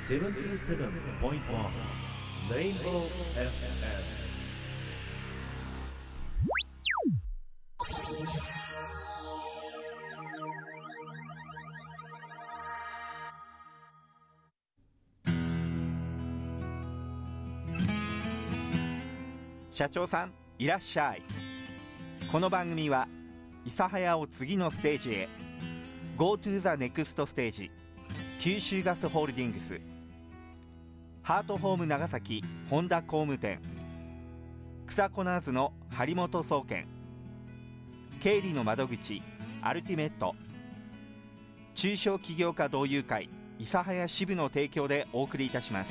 77.1 Rainbow FM。 社長さんいらっしゃい。この番組は諫早を次のステージへ Go to the next stage 九州ガスホールディングス、ハートホーム長崎本田工務店、草コナーズの張本総研、経理の窓口アルティメット、中小企業家同友会諫早支部の提供でお送りいたします。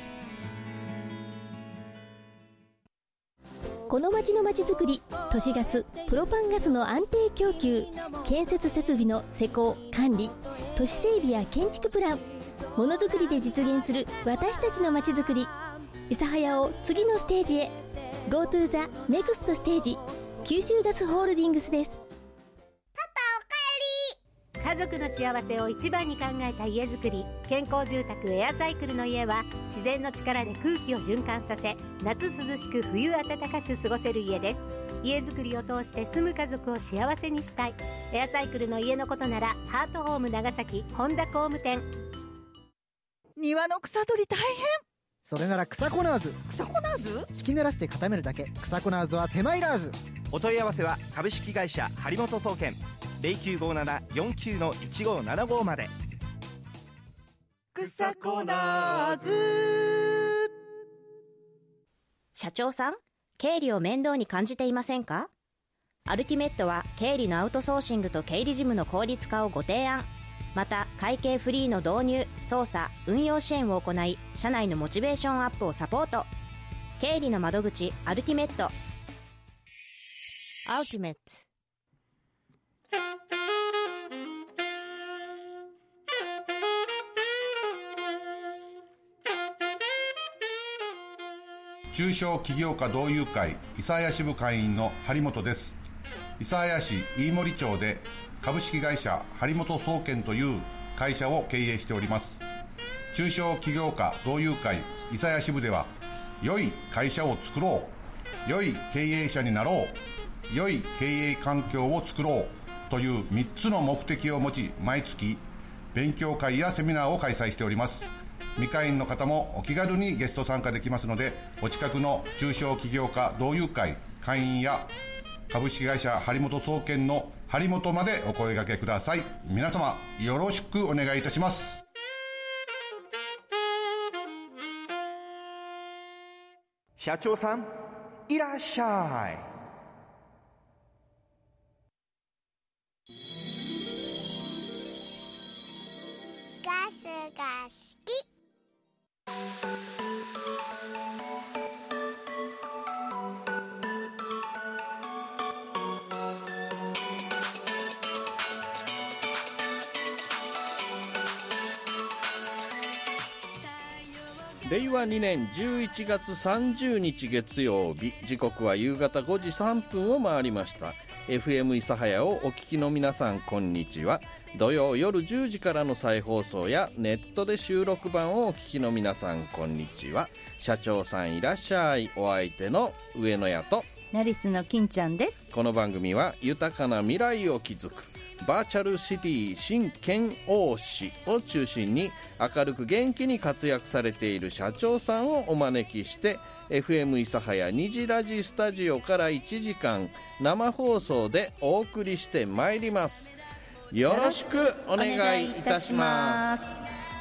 この町のまちづくり、都市ガス、プロパンガスの安定供給、建設設備の施工・管理、都市整備や建築プラン、ものづくりで実現する私たちのまちづくり、諫早を次のステージへ Go to the next stage 九州ガスホールディングスです。 家族の幸せを一番に考えた家づくり、健康住宅エアサイクルの家は自然の力で空気を循環させ、夏涼しく冬暖かく過ごせる家です。家づくりを通して住む家族を幸せにしたい。エアサイクルの家のことならハートホーム長崎本田工務店。 庭の草取り大変。 それなら草コナーズ。 草コナーズ？ 敷き濡らして固めるだけ。草コナーズは手間いらず。 お問い合わせは株式会社張本総研 0957-49-1575 まで。 草コナーズ。 社長さん、経理を面倒に感じていませんか？アルティメットは経理のアウトソーシングと経理事務の効率化をご提案。また会計フリーの導入、操作、運用支援を行い、社内のモチベーションアップをサポート。経理の窓口アルティメット。アルティメット。 中小企業家同友会諫早支部会員の張本です。諫早市飯森町で株式会社張本総研という会社を経営しております。中小企業家同友会諫早支部では、良い会社を作ろう、良い経営者になろう、良い経営環境を作ろうという3つの目的を持ち、毎月勉強会やセミナーを開催しております。未会員の方もお気軽にゲスト参加できますので、お近くの中小企業家同友会会員や株式会社張本総研の張本までお声掛けください。皆様よろしくお願いいたします。 社長さんいらっしゃい。 ガスが好き。 令和2年11月30日月曜日、時刻は夕方5時3分を回りました。 FM 諫早をお聞きの皆さん、こんにちは。土曜夜10時からの再放送やネットで収録版をお聞きの皆さん、こんにちは。社長さんいらっしゃい。お相手の上野屋とナリスの金ちゃんです。 この番組は豊かな未来を築くバーチャルシティ新県央市を中心に、明るく元気に活躍されている社長さんをお招きして、 FM 諫早虹ラジスタジオから1時間生放送でお送りしてまいります。よろしくお願いいたします。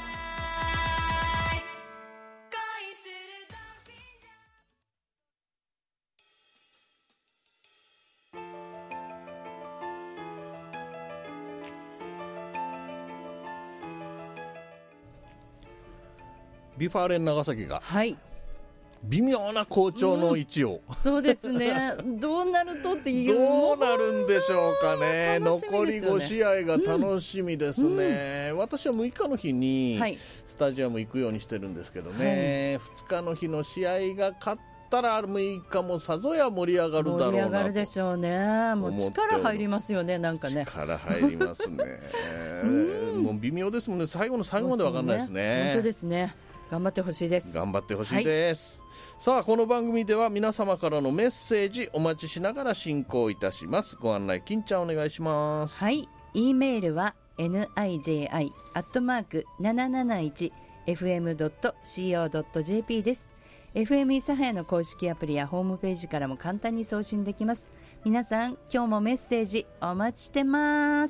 ビファーレン長崎が微妙な好調の位置を、 そうですね。どうなるとっていう、 どうなるんでしょうかね。 楽しみ残りですよね。 5試合が楽しみですね。私は6日の日にはいスタジアム行くようにしてるんですけどね、2日の日の試合が勝ったら6日もさぞや盛り上がるだろうなと。 盛り上がるでしょうね。もう力入りますよね、なんかね。 力入りますね。もう微妙ですもんね。最後の最後まで分かんないですね。 本当ですね。 頑張ってほしいです。 頑張ってほしいです、さあこの番組では皆様からのメッセージお待ちしながら進行いたします。ご案内金ちゃんお願いします。 はい、E メールは niji@771fm.co.jp です。 FM 諫早の公式アプリやホームページからも簡単に送信できます。皆さん今日もメッセージお待ちしてます。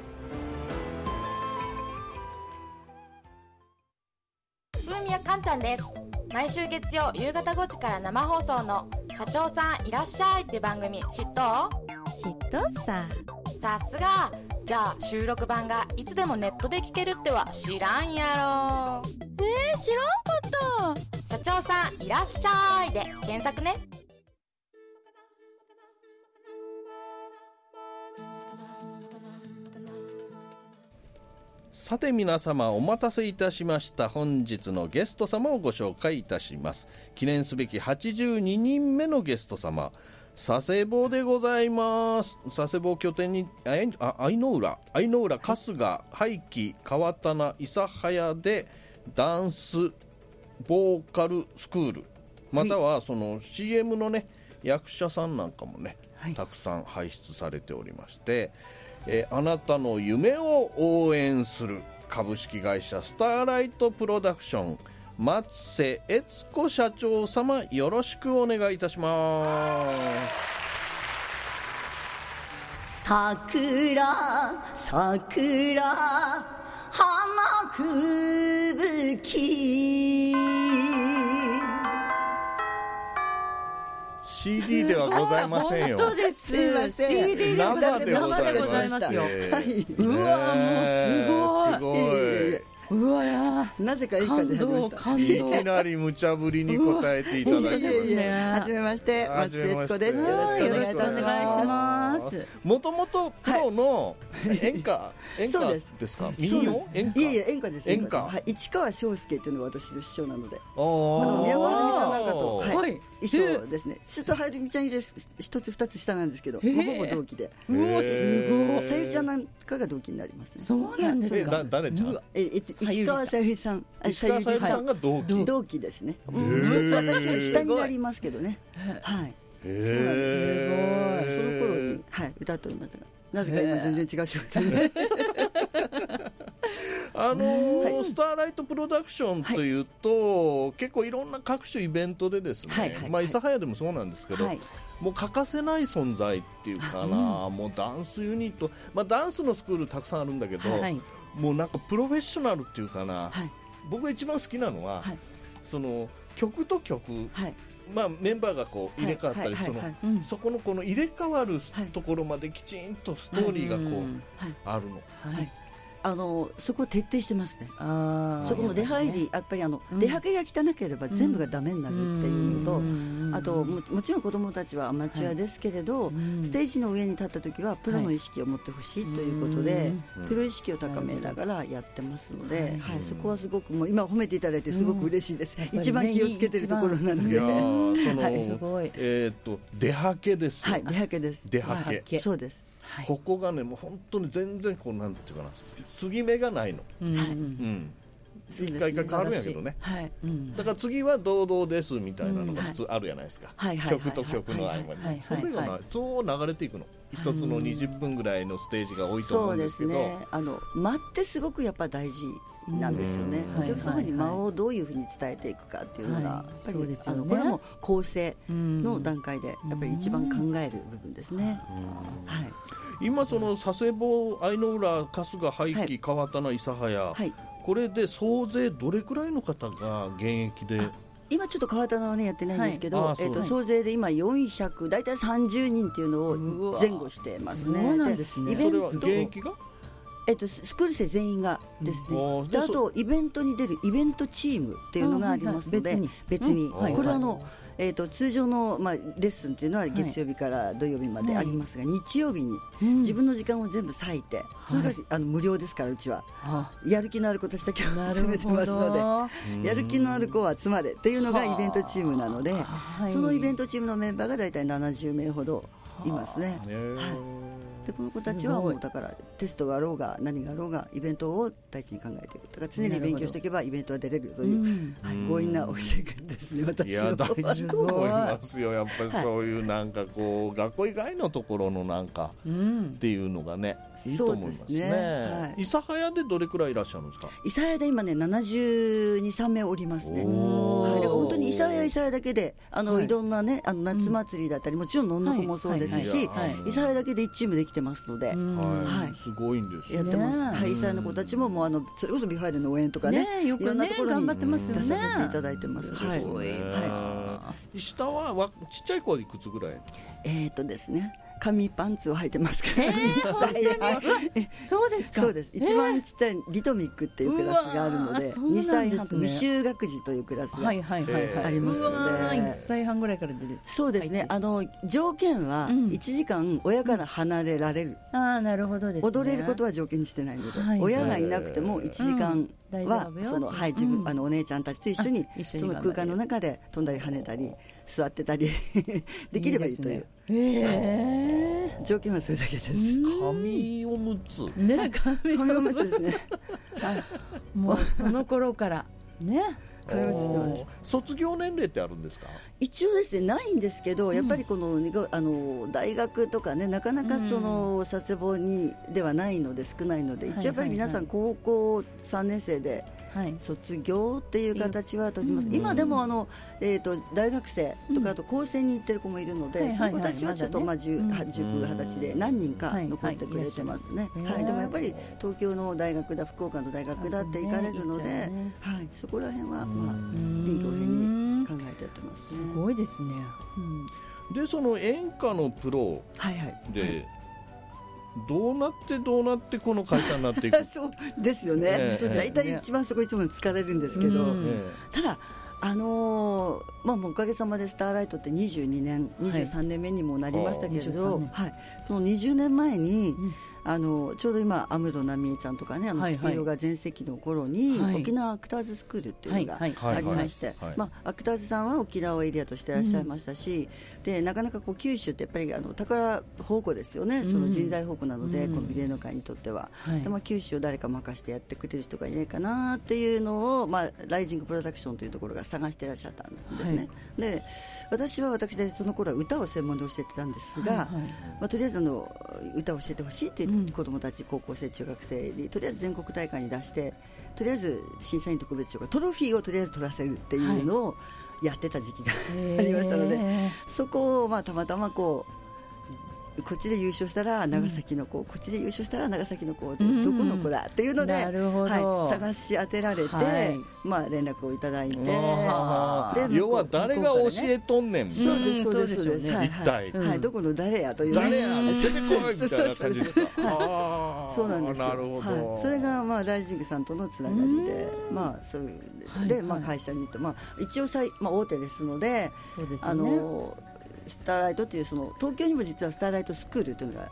風宮かんちゃんです。毎週月曜夕方5時から生放送の社長さんいらっしゃいって番組知っとささすが。じゃあ収録版がいつでもネットで聞けるっては知らんやろ。 知らんかった。 社長さんいらっしゃいで検索ね。 さて皆様お待たせいたしました。本日のゲスト様をご紹介いたします。記念すべき82人目のゲスト様、佐世保でございます。佐世保を拠点に愛の浦、春日、廃棄、川棚、諫早でダンスボーカルスクール、またはその CM のね役者さんなんかもね、たくさん輩出されておりまして、あなたの夢を応援する株式会社スターライトプロダクション松瀬悦子社長様、よろしくお願いいたします。 桜花吹雪 CD ではございませんよ。 本当です。 CD で生でございますよ。 うわもうすごい。うわやなぜかいいかで感動いきなり無茶ぶりに答えていただきますね。 はじめまして松瀬悦子です。よろしくお願いします。 もともとプロの演歌そうですですか。民謡演歌。 いえ演歌です。 演歌。 市川翔介というのが私の師匠なので、 宮古はるみさんなんかと一緒ですね。ちょっとはるみちゃんより一つ二つ下なんですけど、ほぼ同期で。 うわすごい。 さゆりちゃんなんかが同期になりますね。 そうなんですか。 誰ちゃん？ 石川さゆりさん。 石川さゆりさんが同期ですね。一つ私より下になりますけどね。はい。 すごい。 その頃に歌っておりましたが、なぜか今全然違う仕事で。 スターライトプロダクションというと、結構いろんな各種イベントでですね、諫早でもそうなんですけど、もう欠かせない存在っていうかな、もうダンスユニット、ダンスのスクールたくさんあるんだけど、もうなんかプロフェッショナルっていうかな、僕が一番好きなのは、その曲と曲、メンバーがこう入れ替わったり、そこのこの入れ替わるところまできちんとストーリーがこうあるの。 そこを徹底してますね。そこの出入り、やっぱり出はけが汚ければ全部がダメになるっていうのと、あと もちろん子どもたちはアマチュアですけれど、ステージの上に立った時はプロの意識を持ってほしいということで、プロ意識を高めながらやってますので、そこはすごくもう今褒めていただいてすごく嬉しいです。一番気をつけてるところなので。 出はけですよ。 出はけです。 出はけ。 そうです。 ここがねもう本当に全然こうなんていうかな、継ぎ目がないの。一回変わるんやけどね。だから次は堂々ですみたいなのが普通あるじゃないですか。曲と曲の合間にそれがそう流れていくの。一つの20分ぐらいのステージが多いと思うんですけど、間ってすごくやっぱ大事なんですよね。お客様に間をどういうふうに伝えていくかっていうのがやっぱりこれも構成の段階でやっぱり一番考える部分ですね。 今その佐世保、愛の浦、春日、廃棄、川棚、諫早、これで総勢どれくらいの方が現役で？ 今ちょっと川棚はねやってないんですけど、総勢で今400だいたい30人っていうのを前後してますね。 そうなんですね。 イベントそれは現役が？ スクール生全員がですね。であとイベントに出るイベントチームっていうのがありますので、別にこれは通常のレッスンっていうのは月曜日から土曜日までありますが、日曜日に自分の時間を全部割いて、それが無料ですから、うちはやる気のある子たちだけを集めてますので、やる気のある子は集まれっていうのがイベントチームなので、そのイベントチームのメンバーがだいたい70名ほどいますね。 でこの子たちはもうだからテストがあろうが何があろうがイベントを第一に考えていく。だから常に勉強していけばイベントは出れるという、強引な教え方ですね、私の。 いや大事と思いますよ。やっぱりそういうなんかこう、学校以外のところのなんかっていうのがね、いいと思いますね。諫早でどれくらいいらっしゃるんですか？ 諫早で今ね72、3名おりますね。だから本当に諫早だけでいろんなね夏祭りだったり、もちろんのんのこもそうですし、諫早だけで1チームできてますので、 すごいんですやってます。諫早の子たちももうそれこそビファイルの応援とかね、いろんなところに出させていただいてます。 石田はちっちゃい子はいくつぐらい？ ですね、紙パンツを履いてますから、 本当にそうですか。 そうです。一番ちっちゃいリトミックっていうクラスがあるので、2歳半と未就学児というクラスがありますので、 1歳半ぐらいから出る。 そうですね。条件は1時間親から離れられる。 なるほどですね。 踊れることは条件にしてないので、親がいなくても1時間は自分お姉ちゃんたちと一緒にその空間の中で飛んだり跳ねたり座ってたりできればいいという。条件はそれだけです。 紙おむつね、 紙おむつですね。 もうその頃からね。 卒業年齢ってあるんですか？ 一応ですね、ないんですけど、やっぱりこの大学とかね、なかなかその佐世保にではないので少ないので、一応やっぱり皆さん高校3年生で卒業っていう形は取ります。今でも大学生とかあと高専に行ってる子もいるので、その子たちはちょっと19、20歳で何人か残ってくれてますね。でもやっぱり東京の大学だ、福岡の大学だって行かれるので、そこら辺は臨機応変に考えてやってますね。 すごいですね。 でその演歌のプロで、どうなってこの会社になっていくそうですよね。大体一番そこいつも疲れるんですけど、ただもうおかげさまでスターライトって22年、23年目にもなりましたけれど、その20年前にちょうど今安室奈美恵ちゃんとかね、スピードが全盛期の頃に、沖縄アクターズスクールっていうのがありまして、アクターズさんは沖縄をエリアとしていらっしゃいましたし、でなかなか九州ってやっぱり宝宝庫ですよね。その人材宝庫なので、この美麗の会にとっては、で九州を誰か任せてやってくれる人がいないかなっていうのを、ライジングプロダクションというところが探していらっしゃったんですね。で私でその頃は歌を専門で教えてたんですが、とりあえず歌を教えてほしいっていう子どもたち、高校生中学生にとりあえず全国大会に出して、とりあえず審査員特別賞がトロフィーをとりあえず取らせるっていうのをやってた時期がありましたので、そこをたまたまこっちで優勝したら長崎の子、こっちで優勝したら長崎の子で、どこの子だっていうので、探し当てられて、連絡をいただいて、 要は誰が教えとんねん、 そうです一体どこの誰やという、 誰や出てこいみたいな感じですか。 そうなんですよ。それがライジングさんとのつながりで、そういうで会社にと、一応大手ですので、スターライトという東京にも実はスターライトスクールというのが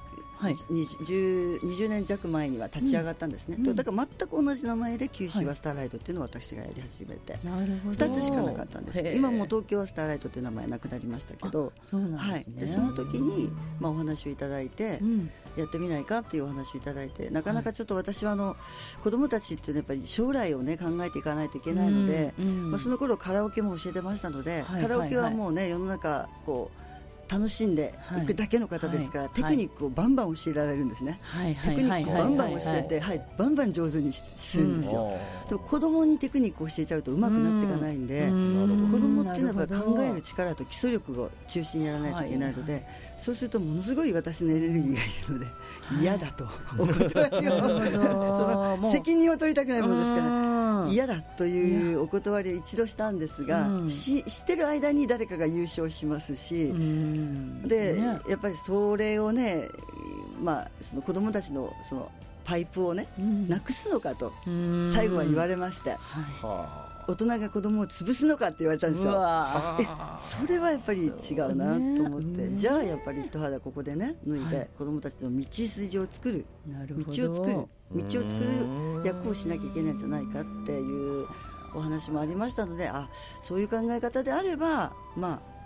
20年弱前には立ち上がったんですね。だから全く同じ名前で九州はスターライトというのを私がやり始めて、2つしかなかったんです。今も東京はスターライトという名前なくなりましたけど、その時にお話をいただいて、やってみないかっていうお話をいただいて、なかなかちょっと私は子どもたちっていうのはやっぱり将来をね考えていかないといけないので、その頃カラオケも教えてましたので、カラオケはもうね世の中楽しんでいくだけの方ですから、テクニックをバンバン教えられるんですね。テクニックをバンバン教えて、バンバン上手にするんですよ。でも子供にテクニックを教えちゃうと上手くなっていかないんで、子供っていうのは考える力と基礎力を中心にやらないといけないので、そうするとものすごい私のエネルギーがいるので、嫌だとお断りを責任を取りたくないものですから嫌だというお断りを一度したんですが、知ってる間に誰かが優勝しますし、でやっぱりそれをね、その子供たちのそのパイプをね、なくすのかと最後は言われまして、大人が子供を潰すのかって言われたんですよ。それはやっぱり違うなと思って、じゃあやっぱり一肌ここでね脱いで、子供たちの道筋を作る、道を作る役をしなきゃいけないんじゃないかっていうお話もありましたので、そういう考え方であれば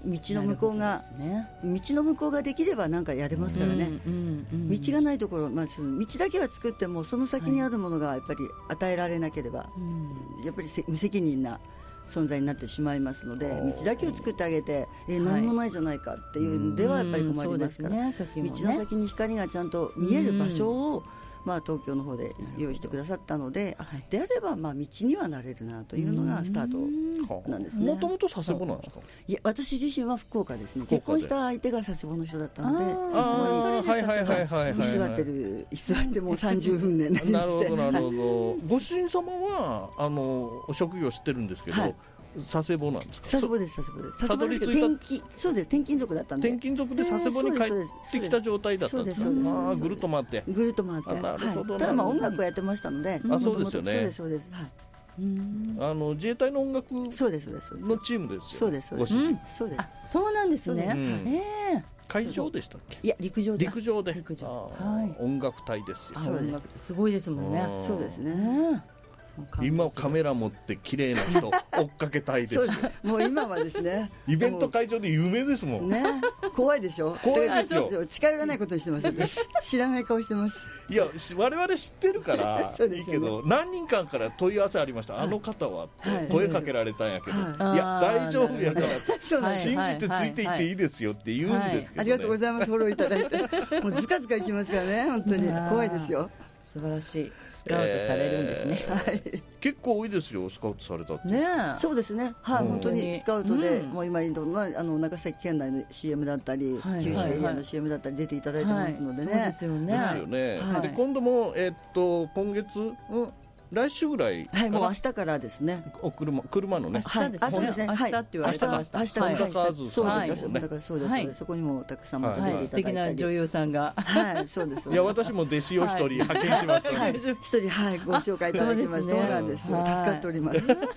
道の向こうが、道の向こうができればなんかやれますからね、道がないところ、道だけは作ってもその先にあるものがやっぱり与えられなければ、やっぱり無責任な存在になってしまいますので、道だけを作ってあげて何もないじゃないかっていうんではやっぱり困りますから、道の先に光がちゃんと見える場所を東京の方で用意してくださったので、であれば道にはなれるなというのがスタートなんですね。 もともと佐世保なんですか？ いや、私自身は福岡ですね。結婚した相手が佐世保の人だったので、居座ってもう30分年になりまして。 なるほど。ご主人様は職業知ってるんですけど、佐世保なんですか？ 佐世保です。佐世保ですけどそうです、転勤族だったんで、 転勤族で佐世保に帰ってきた状態だったんですか？ぐるっと回ってなるほど。 ただ音楽をやってましたので、 そうですよね。 そうです。 自衛隊の音楽のチームですよ。 そうです。 そうです。そうなんですね。 海上でしたっけ？ いや、陸上で。 音楽隊ですよ。 すごいですもんね。 そうですね。 今カメラ持って綺麗な人追っかけたいです。 もう今はですね、 イベント会場で有名ですもんね。怖いでしょ。 怖いですよ。 近寄らないことにしてます。知らない顔してます。 いや、我々知ってるからいいけど、何人かから問い合わせありました。あの方はって声かけられたんやけど、いや大丈夫やから信じてついていっていいですよって言うんですけど。 ありがとうございます。フォローいただいて、もうずかずかいきますからね、本当に怖いですよ。 素晴らしい。スカウトされるんですね。 結構多いですよ、スカウトされたって。 そうですね。本当にスカウトで、もう今いろんな長崎県内の CM だったり、九州エリアの CM だったり出ていただいてますのでね。 そうですよね。 で今度も今月来週ぐらい、 もう明日からですね。 車のね。 そうですね。 明日って言われてました。 明日そうです。そこにもたくさんまた出ていただいたり。 素敵な女優さんが。 そうです。 いや、私も弟子を一人派遣しました。 一人ご紹介いただきました。そうなんです。助かっております。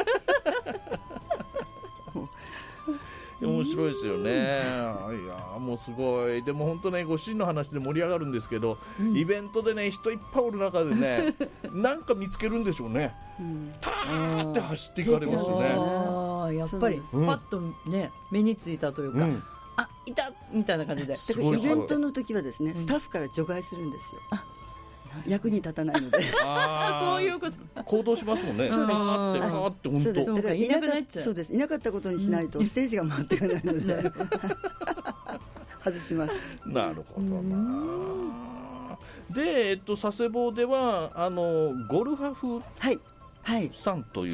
面白いですよね。いや、もうすごい。でも本当ね、ご主人の話で盛り上がるんですけど、イベントでね、人いっぱいおる中でね、なんか見つけるんでしょうね。ターって走っていかれますよね。やっぱりパッとね、目についたというか、あ、いたみたいな感じで。 イベントの時はですね、スタッフから除外するんですよ。役に立たないので。 そういうこと。 行動しますもんね。そうです。本当。 そうか、いなくなっちゃう。 そうです。いなかったことにしないとステージが回っていかないので外します。 なるほどな。で、佐世保ではゴルハフさんという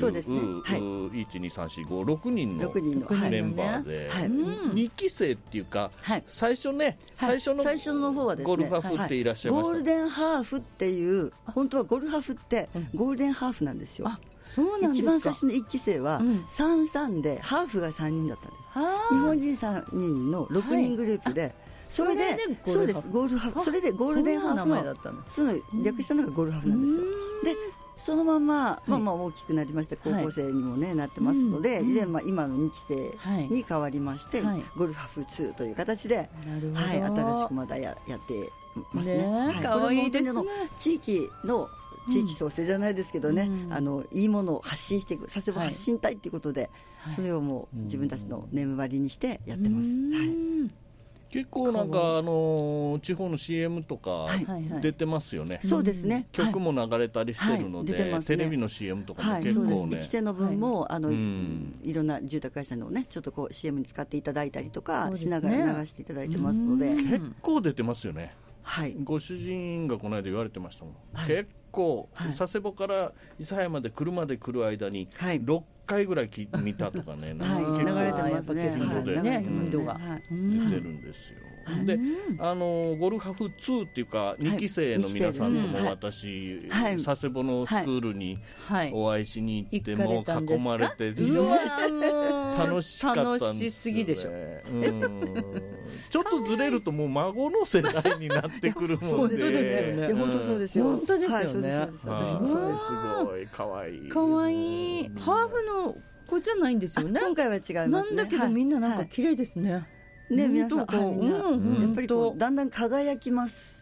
、1,2,3,4,5,6人のメンバーで、2期生っていうか、最初の方はですね、 ゴルハフっていらっしゃいました。 ゴールデンハーフっていう、本当はゴルハフってゴールデンハーフなんですよ。 そうなんですか。 一番最初の1期生は3-3でハーフが3人だったんです。日本人3人の6人グループで、それでそうです、ゴールハフ、それでゴールデンハーフのその略したのがゴルハフなんですよ。でそのまま、大きくなりまして、高校生にも、なってますので、今の2期生に変わりまして、ゴルハフ2という形で、新しくまだやってますね。 かわいいですね。 地域創生じゃないですけどね、いいものを発信していく、佐世保発信隊ということで、それをもう自分たちの年割りにしてやってます。 結構なんか地方の CM とか出てますよね。 そうですね。 曲も流れたりしてるので、テレビの CM とかも結構ね。 1期生の分もいろんな住宅会社のね、ちょっとこう CM に使っていただいたりとかしながら流していただいてますので、 結構出てますよね。ご主人がこの間言われてましたもん。結構佐世保から諫早まで車で来る間に6回ぐらい見たとかね、 流れてますね。 頻度が出てるんですよ。で、ゴルハフ2っていうか2期生の皆さんとも私、佐世保のスクールにお会いしに行って、もう囲まれて非常に楽しかったんです。 楽しすぎでしょ。 ちょっとずれるともう孫の世代になってくるもんで。 本当そうですよ。 本当ですよね。 私もそうです。 すごい可愛い。 可愛い。ハーフの子じゃないんですよね。 今回は違いますね。 なんだけどみんななんか綺麗ですね。 皆さんやっぱりだんだん輝きます。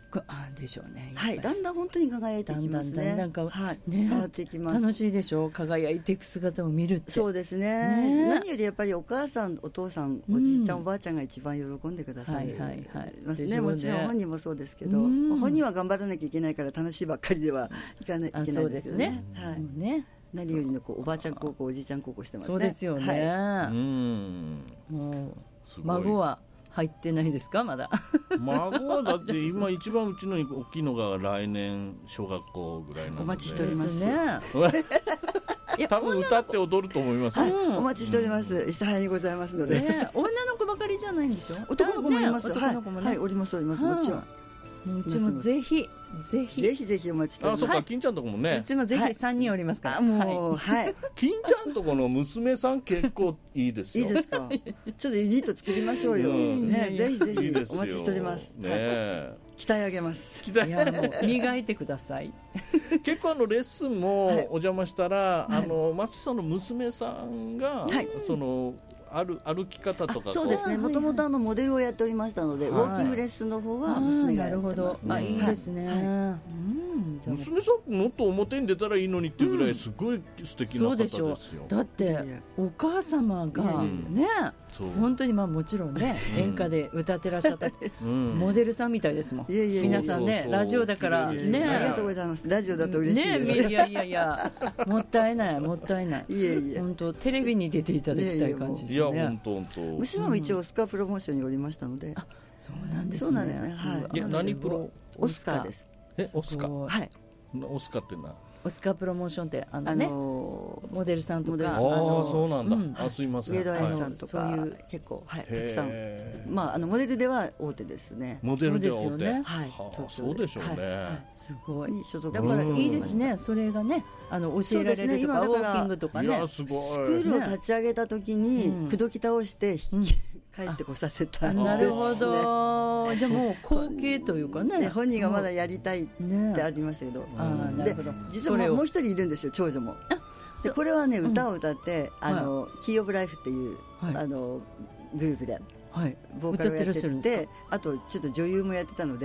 でしょうね。 はい、だんだん本当に輝いてきますね。 だんだんはい、 ね、 変わっていきます。 楽しいでしょう、輝いていく姿を見るって。 そうですね。何よりやっぱりお母さん、お父さん、おじいちゃん、おばあちゃんが一番喜んでくださいますね。もちろん本人もそうですけど、本人は頑張らなきゃいけないから楽しいばっかりではいけないですよね。はい。ね。何よりのおばあちゃん孝行、おじいちゃん孝行してますね。 そうですよね。もう孫は入ってないですか、まだ。 孫はだって今一番うちの大きいのが来年小学校ぐらいなので、 お待ちしておりますね。 多分歌って踊ると思います。 お待ちしております。諫早にございますので。 女の子ばかりじゃないんでしょ。 男の子もいます。 男の子もね。 はい、おりますおります。もちろん。 うちもぜひぜひお待ちしております。 そうか、金ちゃんとこもね。 うちもぜひ3人おりますから。 もうはい。 金ちゃんとこの娘さん結構いいですよ。 いいですか。ちょっとユニット作りましょうよ。ね、ぜひぜひお待ちしております。 ね。 鍛え上げます。 いやもう磨いてください。 結構レッスンもお邪魔したら、松下の娘さんがその歩き方とか。 そうですね。もともとモデルをやっておりりましたので、ウォーキングレッスンの方は娘がやってますね。 いいですね。 娘さんもっと表に出たらいいのにっていうぐらいすごい素敵な方ですよ。 だってお母様がね、本当にもちろんね、演歌で歌ってらっしゃったモデルさんみたいですもん。皆さんね、ラジオだからね。 ありがとうございます。ラジオだと嬉しいです。 いやもったいないもったいない。本当テレビに出ていただきたい感じですね。 いや本当。 娘も一応オスカープロモーションにおりましたので。 そうなんですね。 そうなんですね。はい。 何プロ？ オスカーです。 オスカー。 はい。 オスカーってな。 オスカープロモーションってモデルさんとか。 そうなんだ。すいません。 上戸彩ちゃんとかそういう結構たくさん。モデルでは大手ですね。 モデルでは大手。 はい。 そうでしょうね。 すごい。 だからいいですね。それがね、教えられるとかウォーキングとかね。 スクールを立ち上げた時に口説き倒して帰ってこさせた。 なるほど。でも後継というかね。 本人がまだやりたいってありましたけど。で実はもう一人いるんですよ、長女も。でこれはね、歌を歌ってキーオブライフっていうグループでボーカルをやってて、あとちょっと女優もやってたの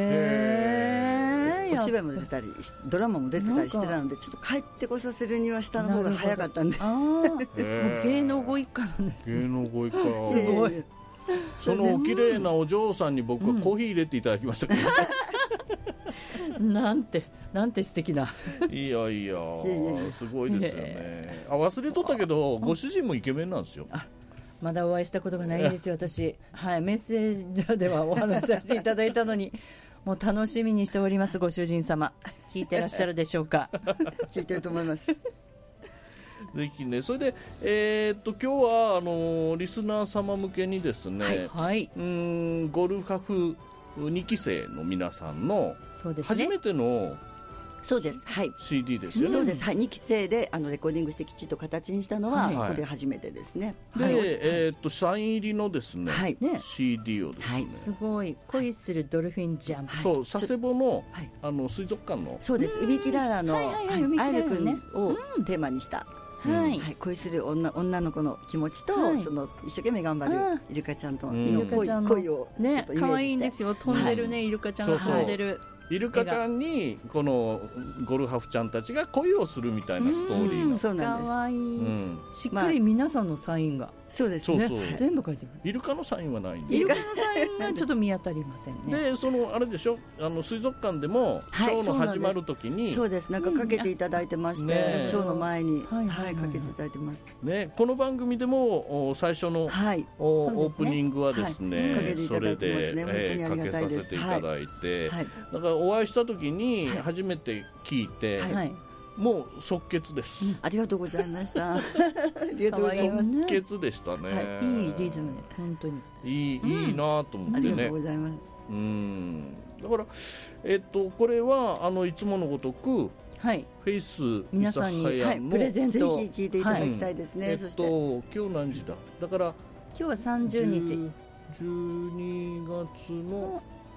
で、お芝居も出たりドラマも出てたりしてたので、ちょっと帰ってこさせるには下の方が早かったんで。 芸能ご一家なんですね。 芸能ご一家。 すごい。 そのお綺麗なお嬢さんに僕はコーヒー入れていただきましたけど。 なんて素敵な。 いやすごいですよね。忘れとったけど、ご主人もイケメンなんですよ。 まだお会いしたことがないんですよ、私。はい、メッセージではお話しさせていただいたのに、もう楽しみにしております。ご主人様聞いてらっしゃるでしょうか。 聞いてると思います。 ぜひね。それで今日はリスナー様向けにですね、ゴルフフ2期生の皆さんの初めてのそうです、はい、 CD ですよね。 そうです、はい、2期生でレコーディングしてきちっと形にしたのは、これ初めてですね。 で、サイン入りのですね、CD をですね、 すごい恋するドルフィンジャンプ、 そう佐世保の水族館の、 そうです、海きららのアイル君をテーマにした恋する女の子の気持ちと、その一生懸命頑張るイルカちゃんとの恋をちょっとイメージして、 可愛いんですよ、飛んでるね、イルカちゃんが飛んでる。 イルカちゃんにこのゴルハフちゃんたちが恋をするみたいなストーリーが、 そうなんです。 かわいい、しっかり皆さんのサインが、 そうですね、 全部書いてくる。 イルカのサインはないんで、 イルカのサインがちょっと見当たりませんね。 でそのあれでしょ、水族館でもショーの始まるときに、 そうです、なんかかけていただいてまして、ショーの前にかけていただいてますね。この番組でも最初のオープニングはですね、それでかけさせていただいて、だからお会いしたときに初めて聞いて、もう即決です。 ありがとうございました。ありがとうございます。 即決でしたね。 いいリズムで本当にいいなと思ってね。 ありがとうございます。 だからこれはいつものごとく、フェイス皆さんにプレゼントをぜひ聞いていただきたいですね。そして今日何時だ。だから今日は30日。 12月の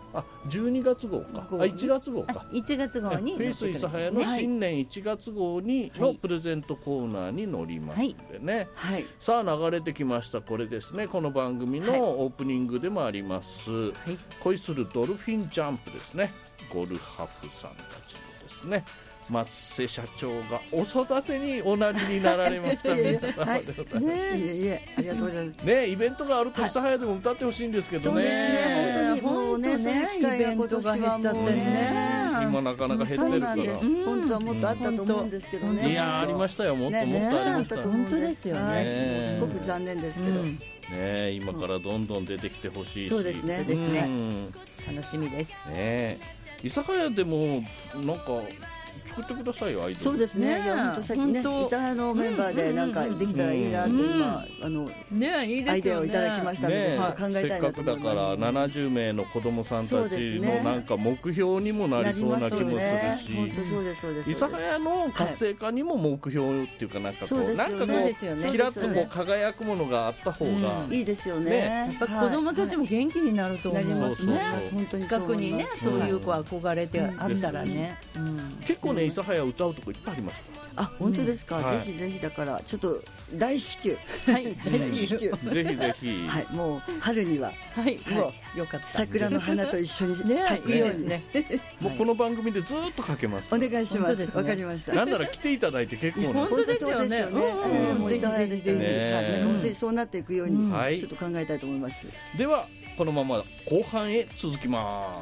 12月号か1月号か 1月号にフェイス諫早の新年1月号にのプレゼントコーナーに載りますんでね、はい、さあ流れてきました。これですね、この番組のオープニングでもあります、はい、恋するドルフィンジャンプですね。ゴルハフさんたちのですね、松瀬社長がお育てにおなりになられました皆様でございます。 いえありがとうございますね。イベントがあると諫早でも歌ってほしいんですけどね。 そうですね、本当にもうね、そういう機会が今年はもうね、 今なかなか減ってるから本当はもっとあったと思うんですけどね。 いやありましたよ、もっともっとありました。 本当ですよね。 すごく残念ですけどね、今からどんどん出てきてほしいし。 そうですね、 楽しみですね。諫早でもなんか作ってくださいよ、アイドル。 そうですね、本当さっきね、諫早のメンバーでなんかできたらいいなって今アイデアをいただきましたので、ちょっと考えたいなと思います。 せっかくだから70名の子供さんたちのなんか目標にもなりそうな気もするし、諫早の活性化にも目標っていうか、なんかこうなんかこうキラッとこう輝くものがあった方がいいですよね。 やっぱ子供たちも元気になると思いますね。近くにね、そういう子憧れてあったらね。 結構ね、諫早歌うとこいっぱいありますから。 本当ですか。ぜひぜひ、だからちょっと大至急、 大至急ぜひぜひ、 もう春にはよかった。 桜の花と一緒に咲くようにね。 もうこの番組でずっとかけます。 お願いします。わかりました。 なんなら来ていただいて結構本当ですよね。 もう諫早ですよね。本当にそうなっていくようにちょっと考えたいと思います。 ではこのまま後半へ続きます。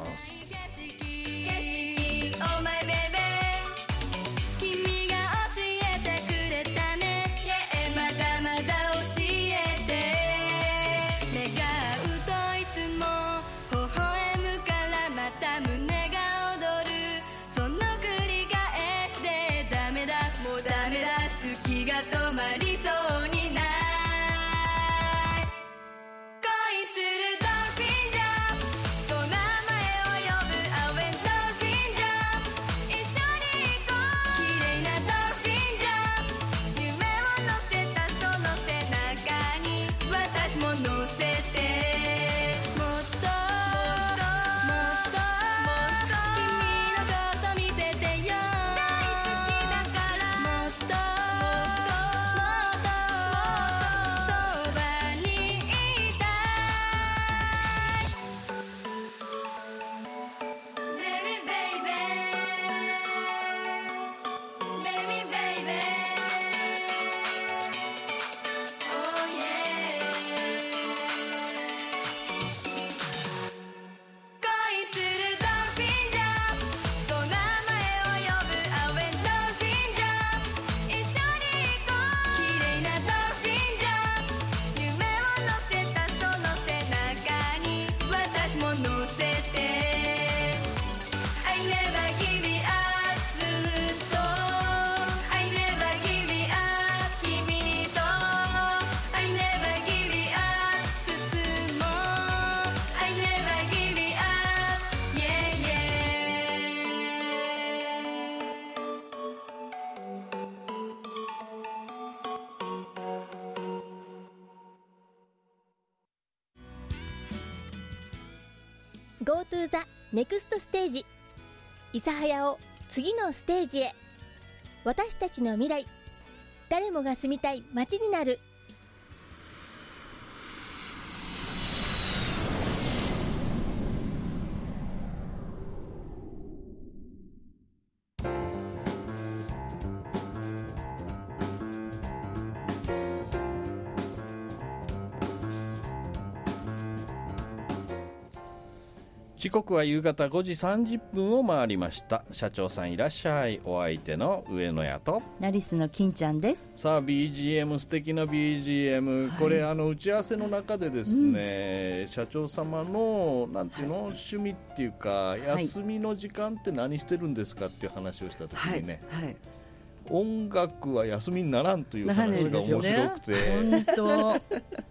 Go to the next stage。 諫早を次のステージへ。私たちの未来、誰もが住みたい街になる。 時刻は夕方5時30分を回りました。社長さんいらっしゃい。お相手の上野屋とナリスの金ちゃんです。 さあ BGM、 素敵な BGM、これ打ち合わせの中でですね、社長様のなんていうの、趣味っていうか、休みの時間って何してるんですかっていう話をした時にね、音楽は休みにならんという話が面白くて、 本当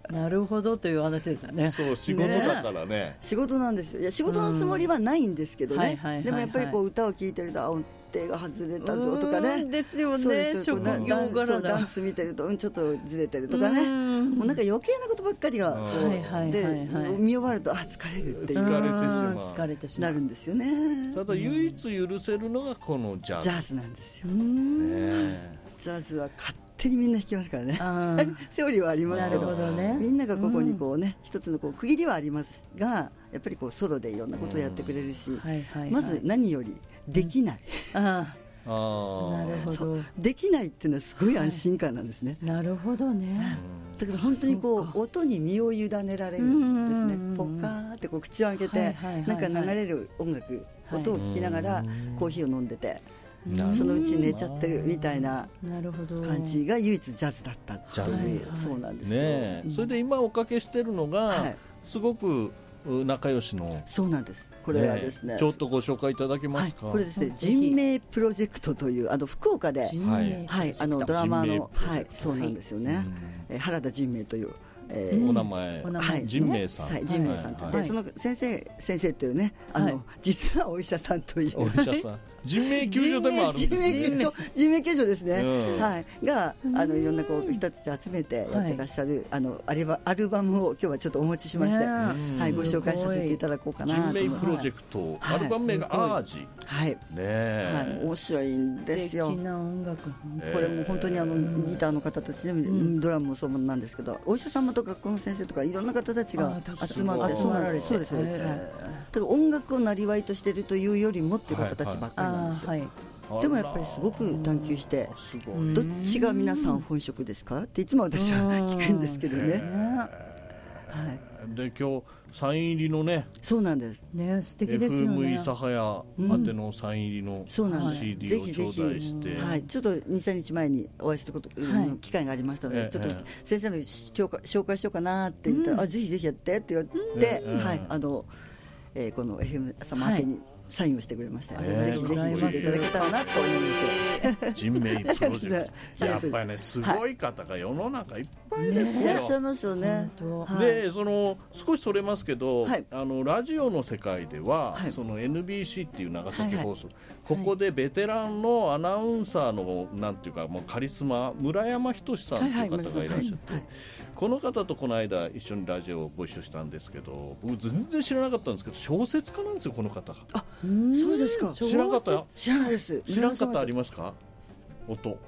なるほどという話ですよね。 そう仕事だからね。 仕事なんですよ。いや仕事のつもりはないんですけどね。でもやっぱりこう歌を聴いてると音程が外れたぞとかね。 ですよね。職業柄ダンス見てるとちょっとずれてるとかね。もうなんか余計なことばっかりがで見終わると疲れるっていう疲れてしまうなるんですよね。 ただ唯一許せるのがこのジャズ。 ジャズなんですよ。ジャズは勝手にみんな弾きますからね。セオリーはありますけど、みんながここにこうね、一つのこう区切りはありますが、やっぱりこうソロでいろんなことをやってくれるし、まず何よりできない。 なるほど。 できないっていうのはすごい安心感なんですね。 なるほどね。 だから本当にこう音に身を委ねられるんですね。ポカーってこう口を開けてなんか流れる音楽、音を聞きながらコーヒーを飲んでて。そのうち寝ちゃってるみたいな感じが唯一ジャズだったっていう。そうなんですよ、 ね。それで今おかけしてるのがすごく仲良しの。 そうなんです。これはですね、 ちょっとご紹介いただけますか。 これですね、人名プロジェクトという福岡でドラマのそうなんですよね。原田人名というお名前、人名さん、 人名さんとで、その先生というね、実はお医者さんというお医者さん、人名救助でもあるんですね。 人名救助ですね。がいろんなこう人たち集めてやってらっしゃるアルバムを今日はちょっとお持ちしまして、ご紹介させていただこうかな。 人名プロジェクト、アルバム名がアージ。 面白いんですよ。 素敵な音楽。 これも本当にギターの方たちでドラムもそうなんですけど、お医者様と学校の先生とかいろんな方たちが集まって、そうです。ただ音楽をなりわいとしているというよりもっていう方たちばっかりなんですよ。でもやっぱりすごく探求して、どっちが皆さん本職ですかっていつも私は聞くんですけどね。 で今日サイン入りのね、 そうなんですね、素敵ですよね。 FM 諫早宛てのサイン入りの CD を頂戴して、 ちょっと 2,3 日前にお会いすること機会がありましたので、ちょっと先生の紹介しようかなって言ったら、ぜひぜひやってって言ってこの FM 様宛てにサインをしてくれました。ぜひぜひ聞いていただけたらなと思うんです。 人名プロジェクト、やっぱりね、すごい方が世の中いっぱいですよ。 いらっしゃいますよね。 で少しそれますけど、ラジオの世界では、その NBC っていう長崎放送、ここでベテランのアナウンサーのなんていうか、もうカリスマ村山仁さんという方がいらっしゃって、この方とこの間一緒にラジオをご一緒したんですけど、僕全然知らなかったんですけど、小説家なんですよ、この方が。 そうですか。 知らんかった？ 知らないです。 知らんかったありますか？音。 知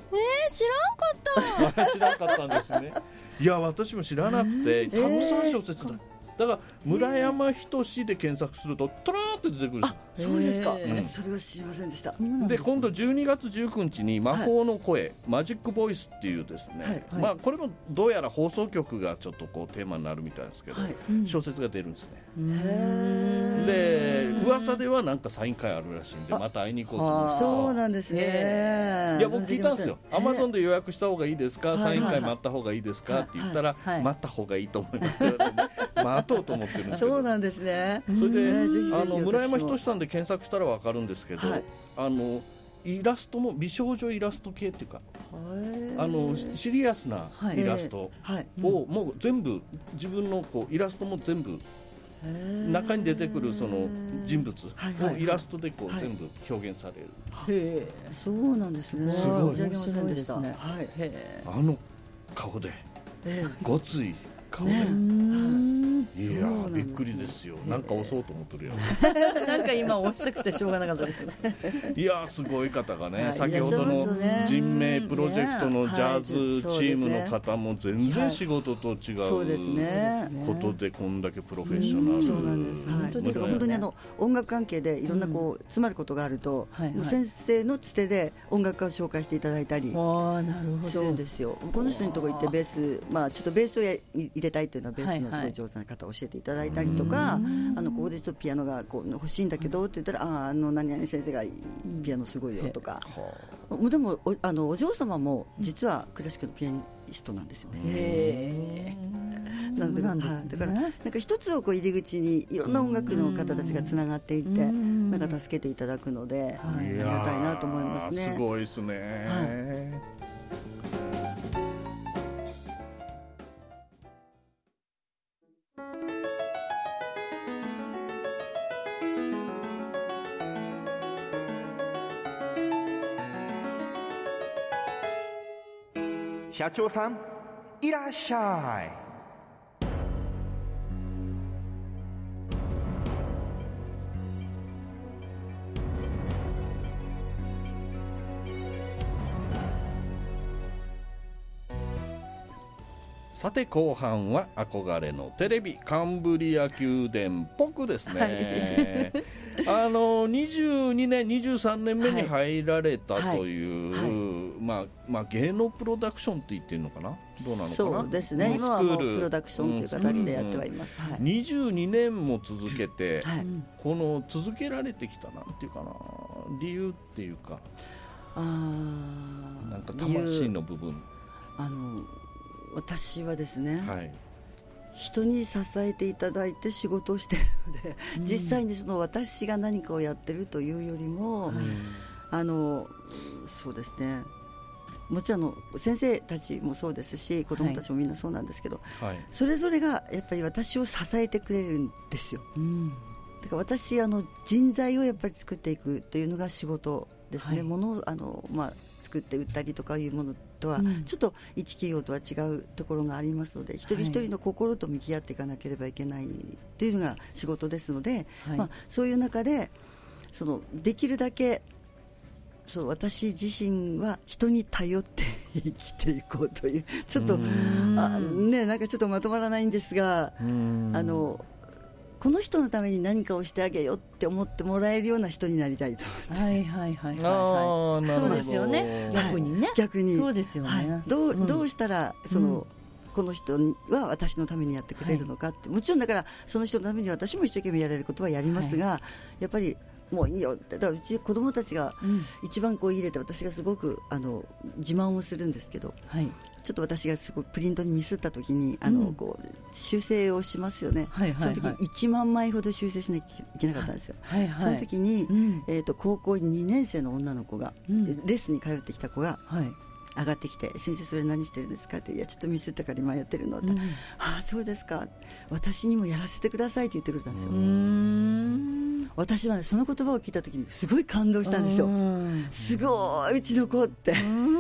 らんかった。 知らんかったんですね。いや、私も知らなくて、サブサー小説だ。だから村山仁で検索するとトラーって出てくる。 そうですか。それは知りませんでした。 で今度12月19日に魔法の声、マジックボイスっていうですね、これもどうやら放送局がちょっとこうテーマになるみたいですけど、小説が出るんですね。で噂ではなんかサイン会あるらしいんで、また会いに行こうと思って。 そうなんですね。 いや、僕聞いたんですよ。アマゾンで予約した方がいいですか、サイン会待った方がいいですかって言ったら、待った方がいいと思いますよね。待とうと思ってるんですけど。 そうなんですね。 それで村山仁さんで検索したら分かるんですけど、イラストも美少女イラスト系っていうか、シリアスなイラストをもう全部自分のこうイラストも全部中に出てくるその人物をイラストでこう全部表現される。 そうなんですね。 すごい。 存じ上げませんでした。 顔でごつい顔で、いやびっくりですよ。なんか押そうと思ってるよ。 なんか今押したくてしょうがなかったです。 いやすごい方がね、先ほどの人名プロジェクトのジャズチームの方も全然仕事と違うことでこんだけプロフェッショナル。 そうなんです。本当に音楽関係でいろんなこう詰まることがあると、先生のつてで音楽家を紹介していただいたりするんですよ。この人のところ行ってベース、ちょっとベースを入れたいというのはベースのすごい上手な方を教えていただいたりとか、ここでちょっとピアノがこう欲しいんだけどって言ったら、何々先生がピアノすごいよとか。でもお嬢様も実はクラシックのピアニストなんですよね。だからなんか一つをこう入り口にいろんな音楽の方たちがつながっていってなんか助けていただくので、ありがたいなと思いますね。 すごいですね。 社長さんいらっしゃい。 さて後半は憧れのテレビカンブリア宮殿っぽくですね、22年23年目に入られたという、芸能プロダクションって言ってるのかな、どうなのかな。 そうですね、今はもうプロダクションという形でやってはいます、 22年も続けて、この続けられてきたなんていうかな、理由っていうか、なんか魂の部分、 私はですね、人に支えていただいて仕事をしているので、実際にその私が何かをやってるというよりも、そうですね、もちろん先生たちもそうですし子どもたちもみんなそうなんですけど、それぞれがやっぱり私を支えてくれるんですよ、だから私人材をやっぱり作っていくというのが仕事ですね、物を作って売ったりとかいうものとは、ちょっと一企業とは違うところがありますので、一人一人の心と向き合っていかなければいけないというのが仕事ですので、そういう中でできるだけ私自身は人に頼って生きていこうというちょっとなんかちょっとまとまらないんですが、この人のために何かをしてあげようって思ってもらえるような人になりたいと思って。 そうですよね、逆にそうですよね、どうしたらこの人は私のためにやってくれるのかって、もちろんだからその人のために私も一生懸命やれることはやりますが、やっぱりもういいよって、だからうち子供たちが一番入れて、私がすごく自慢をするんですけど、ちょっと私がすごくプリントにミスった時に修正をしますよね、その時1万枚ほど修正しなきゃいけなかったんですよ、その時に、高校2年生の女の子が、レッスンに通ってきた子が、上がってきて、先生それ何してるんですかって、いやちょっとミスったから今やってるのって、そうですか、私にもやらせてくださいって言ってくれたんですよ。私は、ね、その言葉を聞いた時にすごい感動したんですよ。すごい、うちの子って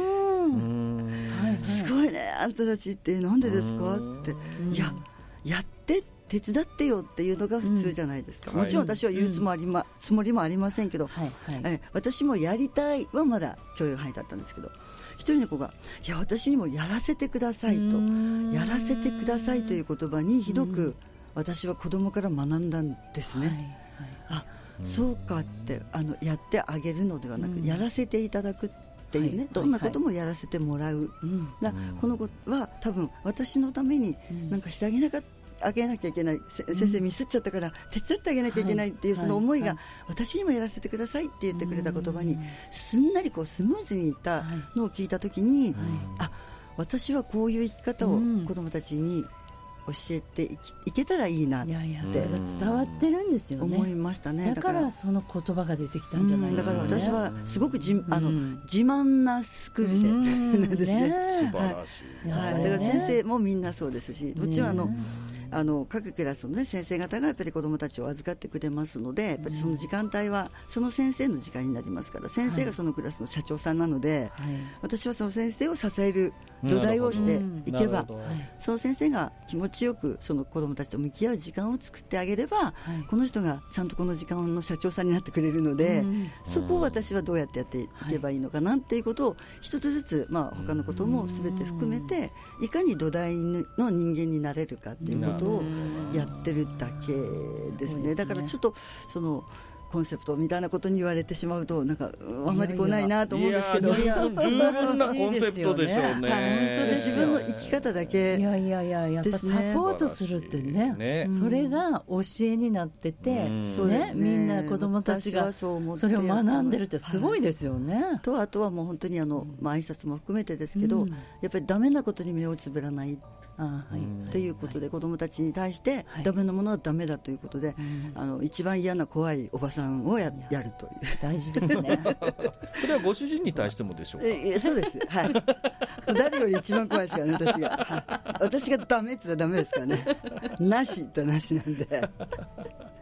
すごいね、あんたたちってなんでですかって、いや、やって手伝ってよっていうのが普通じゃないですか、もちろん私は言うつもりもありませんけど、私もやりたいはまだ許容範囲だったんですけど、一人の子が、いや私にもやらせてくださいと、やらせてくださいという言葉にひどく私は子供から学んだんですね、そうかって、やってあげるのではなく、やらせていただくっていうね、どんなこともやらせてもらう、この子は多分私のために何かしてあげなきゃいけない、先生ミスっちゃったから手伝ってあげなきゃいけないっていうその思いが、私にもやらせてくださいって言ってくれた言葉にすんなりスムーズにいったのを聞いたときに、私はこういう生き方を子どもたちに教えていけたらいいなって、 それが伝わってるんですよね、 思いましたね。 だからその言葉が出てきたんじゃないですかね。 だから私はすごく自慢なスクール生なんですね。 素晴らしい。 だから先生もみんなそうですし、もちろん各クラスの、ね、先生方がやっぱり子どもたちを預かってくれますので、やっぱりその時間帯はその先生の時間になりますから、先生がそのクラスの社長さんなので、私はその先生を支える土台をしていけば、その先生が気持ちよくその子どもたちと向き合う時間を作ってあげれば、この人がちゃんとこの時間の社長さんになってくれるので、そこを私はどうやってやっていけばいいのかなっていうことを一つずつ、他のことも全て含めていかに土台の人間になれるかっていうことをやってるだけですね。だからちょっとそのコンセプトみたいなことに言われてしまうとなんかあんまりないなと思うんですけど、 十分なコンセプトでしょうね。 自分の生き方だけ、 やっぱサポートするってね、それが教えになってて、みんな子どもたちがそれを学んでるってすごいですよね。 あとはもう本当に挨拶も含めてですけど、やっぱりダメなことに目をつぶらないということで、子どもたちに対してダメなものはダメだということで、一番嫌な怖いおばさんをやるという。 大事ですね。 それはご主人に対してもでしょうか。 そうです、誰より一番怖いですからね、私が、私がダメって言ったらダメですからね、なしってなしなんで。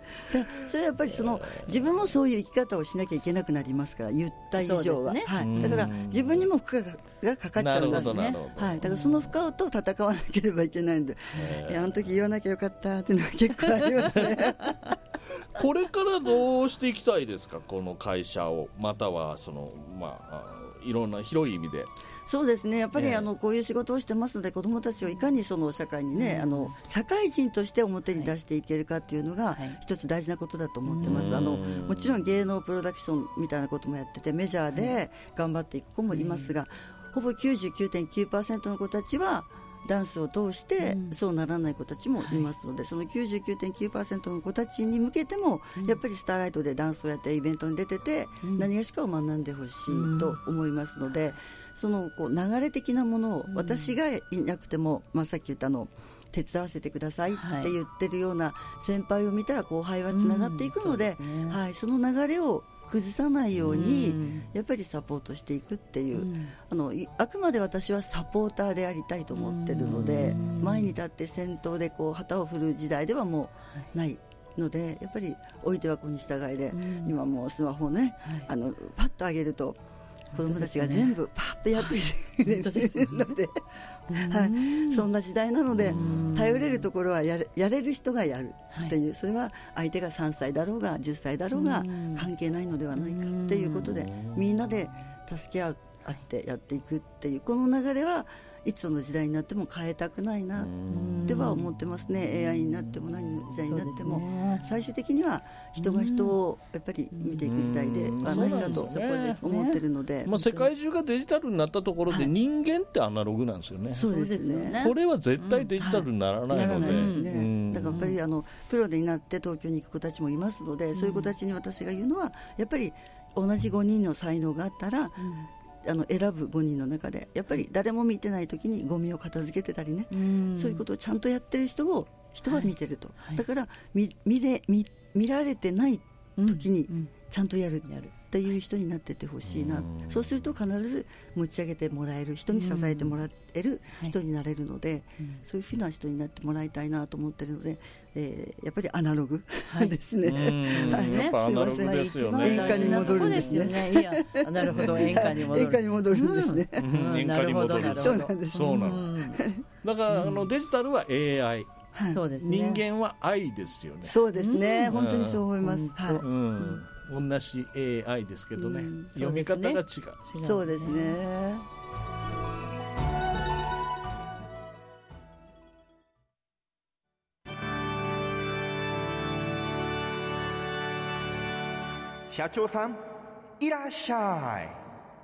それはやっぱり自分もそういう生き方をしなきゃいけなくなりますから、言った以上は、ね、はい、だから自分にも負荷がかかっちゃうんですね。はい、だからその負荷と戦わなければいけないんで、あの時言わなきゃよかったっていうのは結構ありますね。 これからどうしていきたいですか、この会社を、またはいろんな広い意味で。 そうですね、やっぱりこういう仕事をしてますので、子どもたちをいかに社会にね、社会人として表に出していけるかっていうのが一つ大事なことだと思ってます。もちろん芸能プロダクションみたいなこともやってて、メジャーで頑張っていく子もいますが、ほぼ 99.9% の子たちはダンスを通してそうならない子たちもいますので、その 99.9% の子たちに向けてもやっぱりスターライトでダンスをやってイベントに出てて、何がしかを学んでほしいと思いますので、その流れ的なものを私がいなくても、さっき言った手伝わせてくださいって言ってるような先輩を見たら後輩はつながっていくので、はい、その流れを崩さないようにやっぱりサポートしていくっていう、あくまで私はサポーターでありたいと思ってるので、前に立って先頭で旗を振る時代ではもうないので、やっぱり置いては子に従いで、今もうスマホをね、パッと上げると子どもたちが全部パッとやってくれるので、はい、そんな時代なので、頼れるところはやれる人がやるっていう、それは相手が3歳だろうが10歳だろうが関係ないのではないかっていうことで、みんなで助け合ってやっていくっていう、この流れはいつの時代になっても変えたくないなっては思ってますね。 AI になっても何の時代になっても、最終的には人が人をやっぱり見ていく時代ではないかと思ってるので、 世界中がデジタルになったところで人間ってアナログなんですよね。 そうですね。 これは絶対デジタルにならないので、 ですね。だからやっぱりプロになって東京に行く子たちもいますので、そういう子たちに私が言うのは、やっぱり同じ5人の才能があったら、選ぶ5人の中でやっぱり誰も見てない時にゴミを片付けてたりね、そういうことをちゃんとやってる人は見てると、だから見られてない時にちゃんとやるっていう人になっててほしいな、そうすると必ず持ち上げてもらえる人に支えてもらえる人になれるので、そういうふうな人になってもらいたいなと思ってるので、やっぱりアナログですね。 やっぱアナログですよね。 演歌に戻るんですね。 いや、なるほど、演歌に戻るんですね。 演歌に戻る。 そうなんです。 そうなの。だからデジタルは AI、 そうですね。 人間は愛ですよね。 そうですね。本当にそう思います。 同じ AI ですけどね、読み方が違う。 そうですね。 社長さん、いらっしゃい。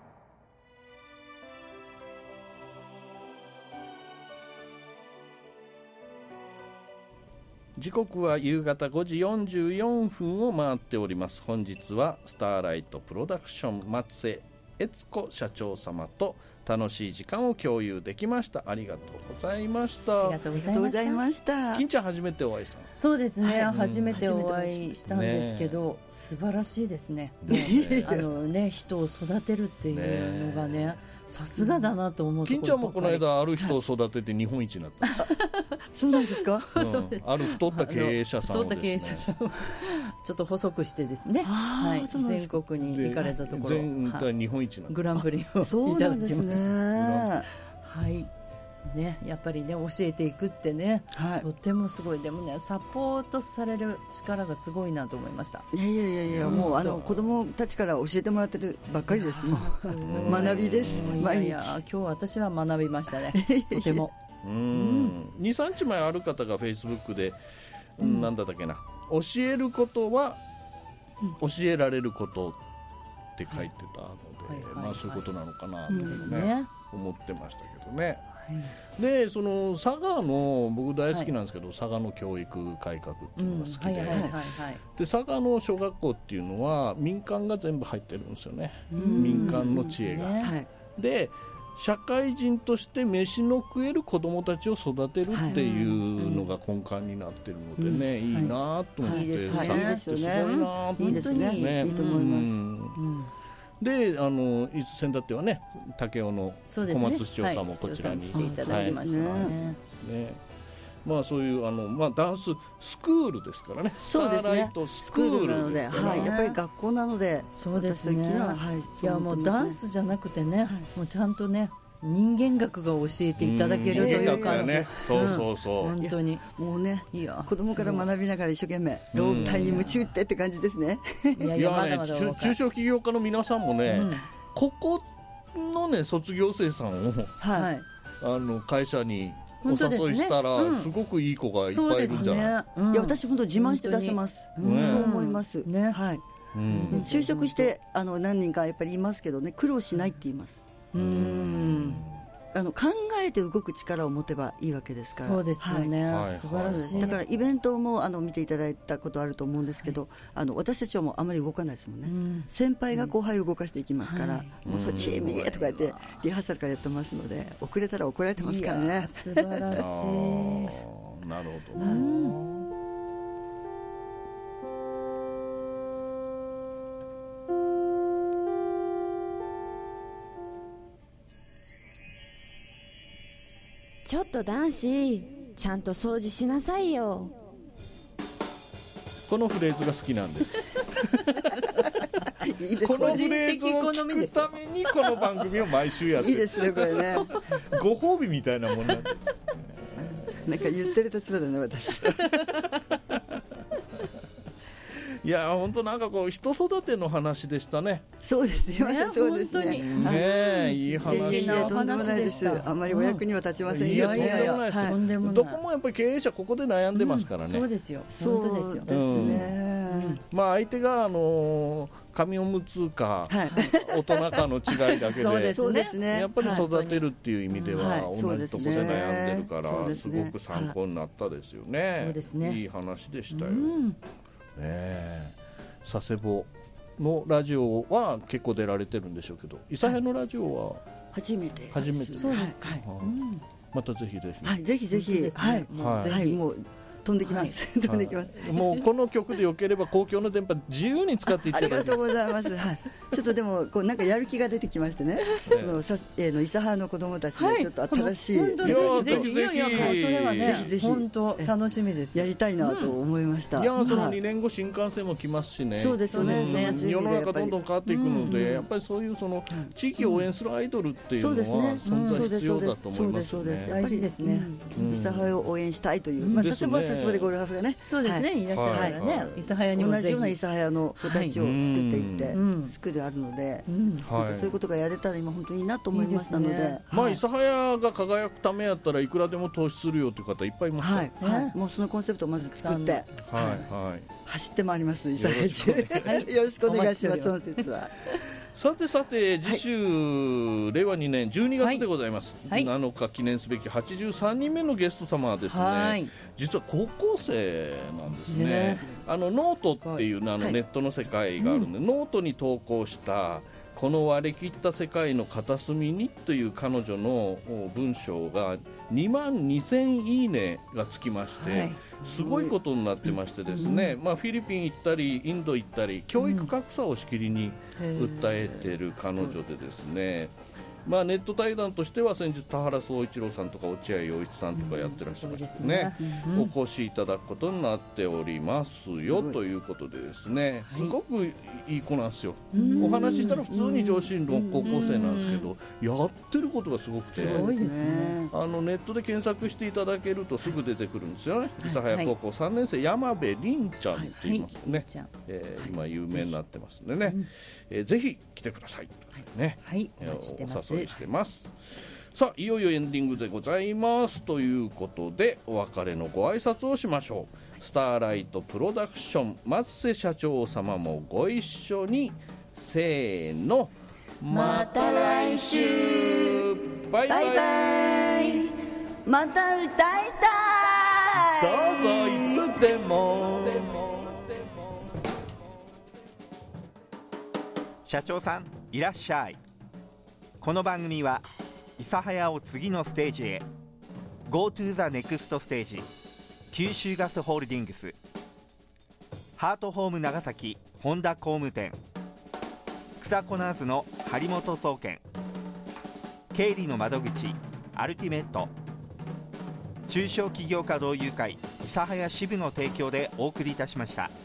時刻は夕方5時44分を回っております。本日はスターライトプロダクション松江悦子社長様と楽しい時間を共有できました。ありがとうございました。 ありがとうございました。 金ちゃん初めてお会いしたの？ そうですね、初めてお会いしたんですけど、素晴らしいですね。人を育てるっていうのがね、さすがだなと思う。 金ちゃんもこの間ある人を育てて日本一になった。 そうなんですか？ ある太った経営者さんをですね、 ちょっと細くしてですね、全国に行かれたところ全体日本一になった。 グランプリをいただきました。はいね、やっぱりね、教えていくってね、とてもすごい。でもね、サポートされる力がすごいなと思いました。 いや、もう子供たちから教えてもらってるばっかりです。もう学びです、毎日。 今日私は学びましたね、とても。 2、3日前ある方がフェイスブックで、なんだったっけな、教えることは教えられることって書いてたので、そういうことなのかなと思ってましたけどね。で、その佐賀の、僕大好きなんですけど、佐賀の教育改革っていうのが好きで、で佐賀の小学校っていうのは民間が全部入ってるんですよね。民間の知恵が、で社会人として飯の食える子どもたちを育てるっていうのが根幹になってるのでね、いいなと思って、佐賀ってすごいなと思って。 いいですね、いいと思います。 で、伊豆線だってはね、武雄の小松市長さんもこちらに来ていただきましたね。 まあそういうダンススクールですからね。 そうですね。 スターライトスクールなので、はい、やっぱり学校なので、 そうですね。 いやもうダンスじゃなくてね、もうちゃんとね。人間学が教えていただけるという感じ、 そう本当にもうね、子供から学びながら一生懸命老体に夢中ってって感じですね。 いやね、中小企業家の皆さんもね、ここのね卒業生さんを、会社にお誘いしたらすごくいい子がいっぱいいるんじゃない。 いや私本当自慢して出せます。そう思いますね。はい。就職して何人かやっぱりいますけどね、苦労しないって言います。考えて動く力を持てばいいわけですから。 そうですよね、素晴らしい。 だからイベントも見ていただいたことあると思うんですけど、私たちはもうあまり動かないですもんね、先輩が後輩を動かしていきますから、もうそっち右へとか言ってリハーサルからやってますので、遅れたら怒られてますからね。 素晴らしいなるほど、 ちょっと男子、ちゃんと掃除しなさいよ。 このフレーズが好きなんですいいです。 このフレーズを聞くためにこの番組を毎週やってる。 いいですねこれね。 ご褒美みたいなもんなんです、ね、 なんか言ってる立場だね私いや本当なんかこう人育ての話でしたね。 そうですね、そうですね。 ね、いい話だ。 とんでもないです。あんまりお役には立ちませんよ。 いやとんでもないです。どこもやっぱり経営者ここで悩んでますからね。 そうですよ。本当ですよ。 まあ相手が紙おむつか大人かの違いだけで、 そうですね。 やっぱり育てるっていう意味では同じところで悩んでるからすごく参考になったですよね。 そうですね。 いい話でしたよ。佐世保のラジオは結構出られてるんでしょうけど、諫早のラジオは初めて。 そうですか。 またぜひぜひ。 はい、ぜひぜひ。はい、もう飛んできます。飛んできます。 もうこの曲でよければ公共の電波自由に使っていただいて。 ありがとうございます。はい。ちょっとでもなんかやる気が出てきましてね。諫早の子供たちにちょっと新しい。 ぜひぜひ。それはね、ぜひ本当楽しみです。 やりたいなと思いました。 いやその2年後新幹線も来ますしね。 そうですね。 世の中どんどん変わっていくので、やっぱりそういうその地域を応援するアイドルっていうのは存在必要だと思いますね。 そうです。 大事ですね。 諫早を応援したいという。まあ佐世保は佐世保でゴルフがね。 そうですね、いらっしゃるからね、諫早にも同じような諫早の子たちを作っていって、スクールあるので、そういうことがやれたら今本当にいいなと思いましたので、 まあ諫早が輝くためやったらいくらでも投資するよという方いっぱいいますから、 はい、もうそのコンセプトをまず作って、走ってまいります諫早中。よろしくお願いします。その説は。 さて次週、令和2年12月でございます、7日記念すべき83人目のゲスト様はですね、実は高校生なんですね。ノートっていうネットの世界があるので、ノートに投稿したこの割り切った世界の片隅にという彼女の文章が2万2000いいねがつきまして、すごいことになってましてですね、フィリピン行ったりインド行ったり教育格差をしきりに訴えている彼女でですね、ネット対談としては先日田原総一郎さんとか落合陽一さんとかやってらっしゃいますね、お越しいただくことになっておりますよということでですね、すごくいい子なんですよ。お話ししたら普通に上進の高校生なんですけど、やってることがすごくて、 すごいですね。 ネットで検索していただけるとすぐ出てくるんですよね。諫早高校3年生山部凛ちゃんって言いますね、今有名になってますんでね、ぜひ来てくださいね、お誘いしてます。さあいよいよエンディングでございますということで、お別れのご挨拶をしましょう。スターライトプロダクション松瀬社長様もご一緒に、せーの、 また来週、 バイバイ、 また歌いたい、 どうぞいつでも。 社長さんいらっしゃい。この番組は諫早を次のステージへ Go to the next stage 九州ガスホールディングス、ハートホーム長崎本田工務店、草コナーズの張本総研、経理の窓口アルティメット、 中小企業家同友会諫早支部の提供でお送りいたしました。